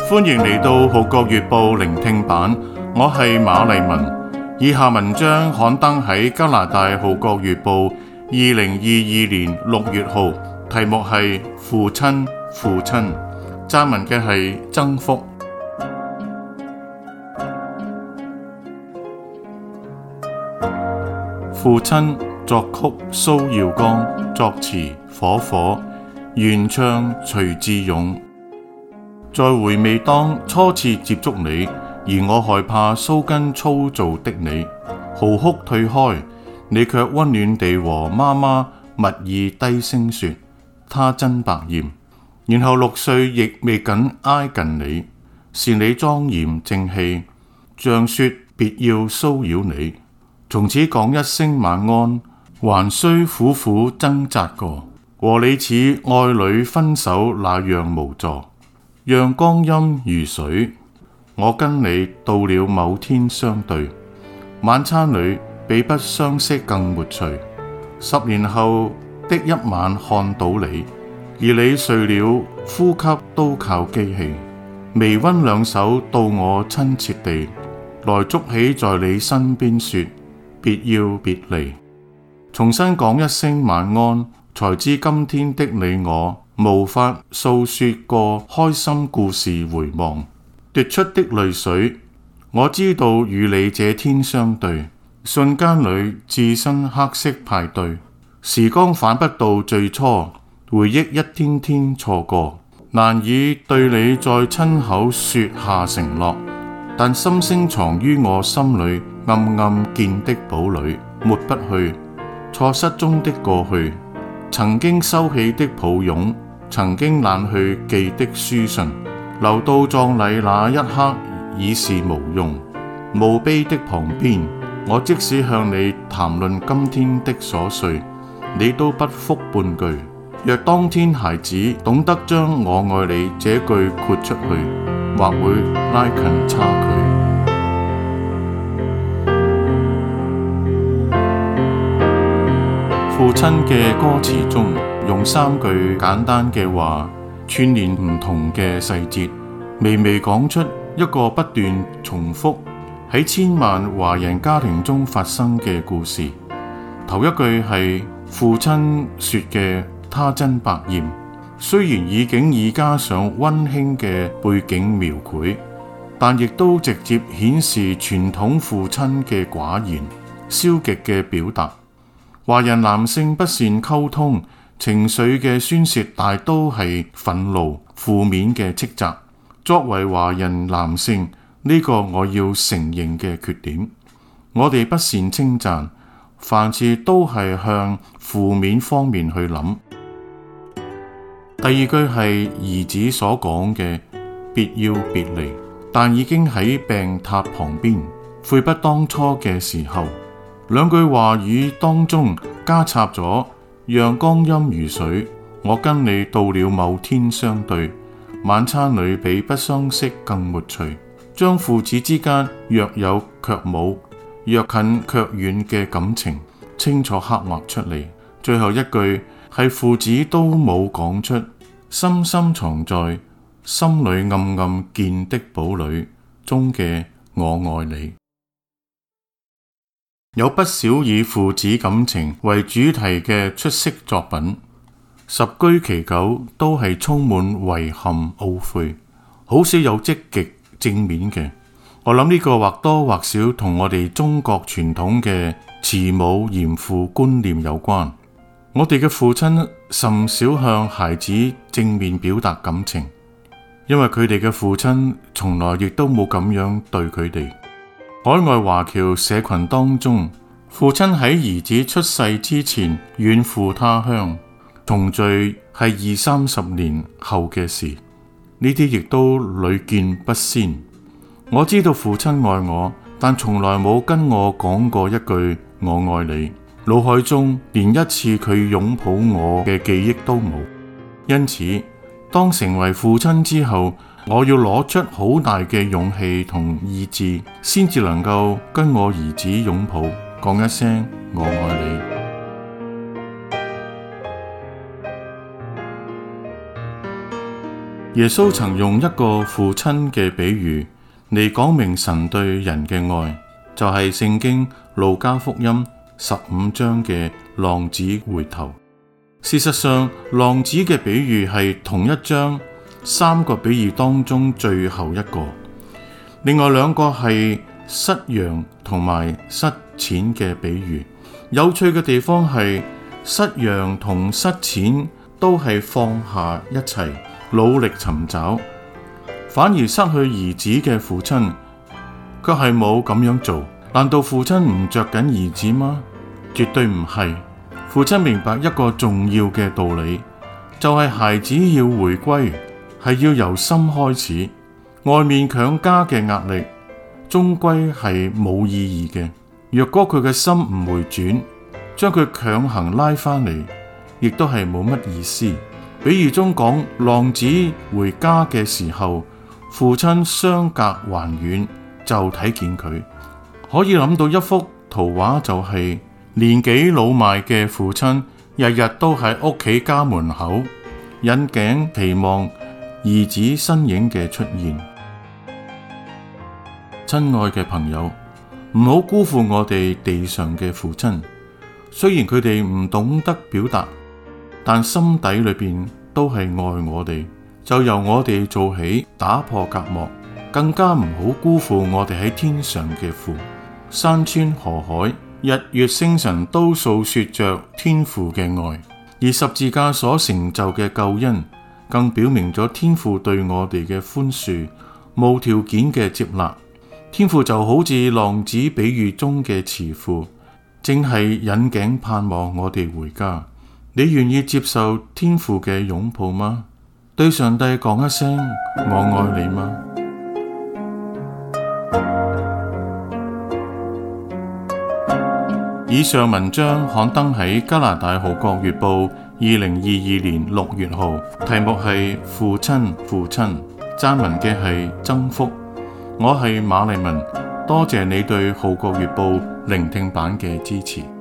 歡迎嚟到《號角月報》聆聽版，我係馬麗文。以下文章刊登喺加拿大《號角月報》2022年6月號，題目係父親，父親。撰文嘅係曾福。父親，作曲蘇耀剛，作詞火火，原唱徐志勇。在回味當初次接觸你，而我害怕鬚根粗糙的你，嚎哭退開，你卻溫暖地和媽媽密意低聲說，她真百厭。然後6歲亦未敢挨近你，是你莊嚴正氣，像說別要騷擾你。從此講一聲晚安，還需苦苦掙扎過，和你似愛侶分手那樣無助。讓光陰如水，我跟你到了某天相對，晚餐裏比不相識更沒趣。10年後的一晚看到你，而你睡了，呼吸都靠機器。微溫兩手到我親切地來捉起在你身邊說，別要別離。重新講一聲晚安，才知今天的你我無法訴說過開心故事回望，奪出的淚水，我知道與你這天相對，瞬間裏置身黑色派對，時光返不到最初，回憶一天天錯過，難以對你再親口說下承諾，但心聲藏於我心裏，暗暗建的堡壘，抹不去，錯失中的過去，曾經收起的抱擁，曾經懶去寄的書信，留到葬禮那一刻已是無用。墓碑的旁邊，我即使向你談論今天的瑣碎，你都不復半句。若當天孩子懂得將我愛你這句豁出去，或會拉近差距。父親嘅歌詞中，用3句簡單嘅話串聯唔同嘅細節，微微講出一個不斷重複喺千萬華人家庭中發生嘅故事。頭一句係父親說嘅，他真百厭。雖然意境已加上溫馨嘅背景描繪，但亦都直接顯示傳統父親嘅寡言、消極嘅表達。華人男性不善溝通，情緒嘅宣洩大都係憤怒、負面嘅斥責。作為華人男性，呢個我要承認嘅缺點。我哋不善稱讚，凡事都係向負面方面去諗。第二句係兒子所講嘅，別要別離，但已經喺病榻旁邊，悔不當初嘅時候。兩句話語當中加插咗讓光陰如水，我跟你到了某天相對，晚餐裏比不相識更沒趣，將父子之間若有卻冇，若近卻遠嘅感情清楚刻畫出嚟。最後一句係父子都冇講出，深深藏在心裏暗暗建的堡壘中嘅我愛你。有不少以父子感情為主題嘅出色作品，十居其九都係充滿遺憾懊悔，好少有積極正面嘅。我諗呢個或多或少同我哋中國傳統嘅慈母嚴父觀念有關。我哋嘅父親甚少向孩子正面表達感情，因為佢哋嘅父親從來亦都冇咁樣對佢哋。海外華僑社群當中，父親喺兒子出世之前遠赴他鄉，重聚係20-30年後嘅事，呢啲亦都屢見不鮮。我知道父親愛我，但從來冇跟我講過一句我愛你，腦海中連一次佢擁抱我嘅記憶都冇。因此，當成為父親之後，我要攞出好大嘅勇氣同意志，先至能夠跟我兒子擁抱，講一聲我愛你。 耶穌曾用一個父親嘅比喻嚟講明神對人嘅愛，就係聖經路加福音15章嘅浪子回頭。事實上，浪子嘅比喻係同一章3個比喻當中最後一個，另外2個係失羊同埋失錢嘅比喻。有趣嘅地方係失羊同失錢都係放下一切，努力尋找，反而失去兒子嘅父親卻係冇咁樣做。難道父親唔着緊兒子嗎？絕對唔係。父親明白一個重要嘅道理，就係孩子要回歸，係要由心開始。外面強加嘅壓力終歸係冇意義嘅。若果佢嘅心唔回轉，將佢強行拉返嚟，亦都係冇乜意思。比喻中講浪子回家嘅時候，父親相隔還遠，就睇見佢。可以諗到一幅圖畫，就係年紀老邁嘅父親，日日都喺屋企家門口引頸期望兒子身影嘅出現。親愛嘅朋友，唔好辜負我哋地上嘅父親。雖然佢哋唔懂得表達，但心底裏邊都係愛我哋。就由我哋做起，打破隔膜，更加唔好辜負我哋喺天上嘅父。山川河海，日月星辰都訴說着天父嘅愛，而十字架所成就嘅救恩，更表明咗天父對我哋嘅寬恕，無條件嘅接納。天父就好似浪子比喻中嘅慈父，正係引頸盼望我哋回家。你願意接受天父嘅擁抱嗎？對上帝講一聲我愛你嗎？以上文章刊登喺加拿大《號角月報》2022年6月號，題目係父親父親，撰文嘅係曾福。我係馬麗文，多謝你對《號角月報》聆聽版嘅支持。